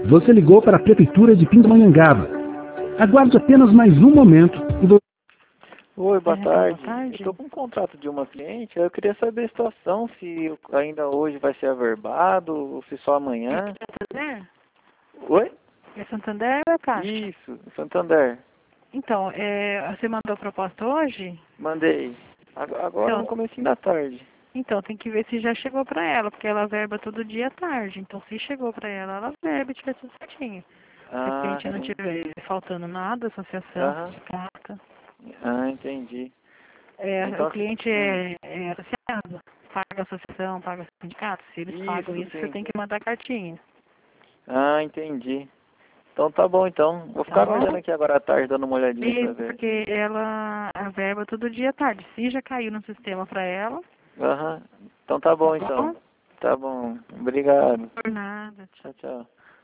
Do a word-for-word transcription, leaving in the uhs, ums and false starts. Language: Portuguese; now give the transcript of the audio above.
Você ligou para a Prefeitura de Pindamonhangaba. Aguarde apenas mais um momento e você... Oi, boa É, tarde. boa tarde. Estou com um contrato de uma cliente. Eu queria saber a situação, se ainda hoje vai ser averbado ou se só amanhã. Santander? Oi? É Santander ou é Caixa? Isso, Santander. Então, é, você mandou a proposta hoje? Mandei. Agora, agora Então, no comecinho da tarde. então, tem que ver se já chegou pra ela, porque ela verba todo dia à tarde. Então, se chegou pra ela, ela verba e tiver tudo certinho. Se a Ah, cliente não sim. tiver faltando nada, associação, Aham. sindicato. Ah, entendi. É, o Então, cliente hum, é, é associado, paga associação, paga sindicato. Se eles pagam isso, isso, você sim. tem que mandar cartinha. Ah, entendi. Então tá bom, então. Vou Tá ficar bom? aguardando aqui agora à tarde, dando uma olhadinha pra Isso, ver. porque ela, a verba todo dia à tarde. Se já caiu no sistema pra ela, Aham. Então tá tá bom, então. bom? Tá bom. Obrigado. Por nada. Tchau, tchau.